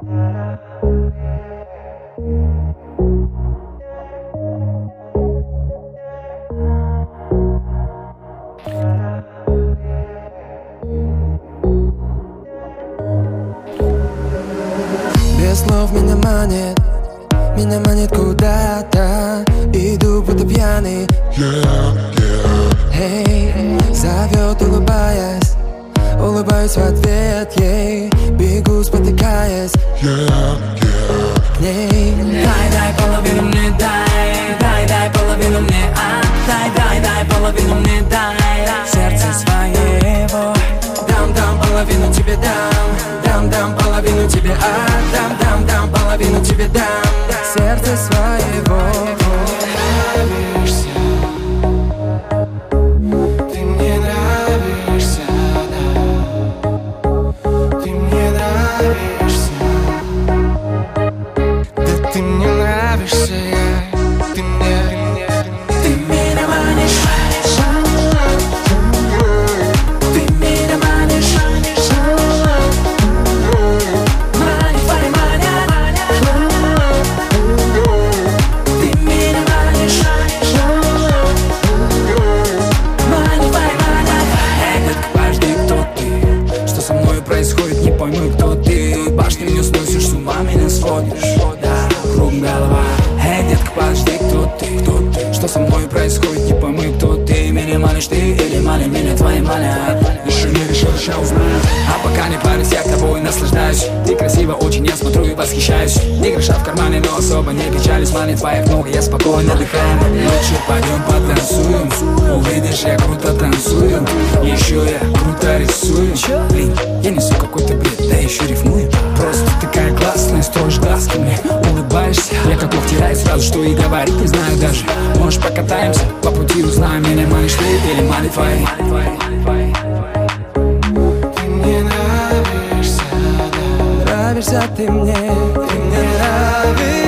Без слов меня манит куда-то. Иду будто пьяный, эй, зовет, улыбаясь в ответ ей. Бегу, спотыкаясь к ней. Дай половину мне, дай половину мне, дай половину мне, дай сердце своего. Дам половину тебе, дам половину тебе, дам половину тебе, дам Сердце своего. Ты мне нравишься, да. Ты мне нравишься. Да ты мне нравишься, ты меня манишь. Ты меня манишь. Мани, маня. Ты меня манишь. Мани, маня. Эй, детка, подожди, кто ты? Что со мной происходит, не пойму, кто ты. Башни мне сносишь, с ума меня сводишь. Круг голова. Эй, детка, подожди, кто ты? Что со мной происходит, не пойму, кто ты. Меня манишь ты или мани меня твои манят? Еще не решил, сейчас узнаю. А пока не парюсь, я тобой наслаждаюсь. Ты красива очень, я смотрю и восхищаюсь. Ни гроша в кармане, но особо не печались. Мани твоих много, я спокойно отдыхаю. Лучше пойдем потанцуем. Увидишь, я круто танцую. Еще я круто рисую. Блин, я несу какой-то бред, да еще рифмую. Просто такая классная, строишь глазки мне, улыбаешься. Я как втираю сразу, что и говорить не знаю даже. Может покатаемся, по пути узнаем. Меня манишь ты или мани твои. Ты мне нравишься, да. Нравишься ты мне нравишься.